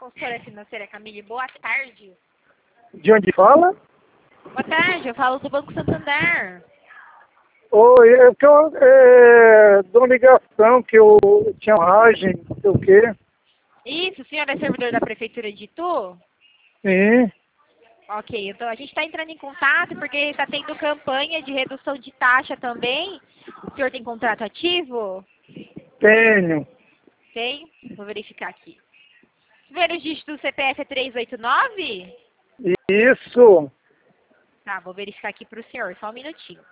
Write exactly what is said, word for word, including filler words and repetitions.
consultora financeira Camille, boa tarde. De onde fala? Boa tarde, eu falo do Banco Santander. Oi, é que eu é, dou ligação que eu tinha ragem, não sei o quê. Isso, o senhor é servidor da Prefeitura de Itu? Sim, Ok, então a gente está entrando em contato porque está tendo campanha de redução de taxa também. O senhor tem contrato ativo? tenho. Tem? Vou verificar aqui. Primeiro dígito do C P F é trezentos e oitenta e nove? Isso. Tá, vou verificar aqui para o senhor, só um minutinho.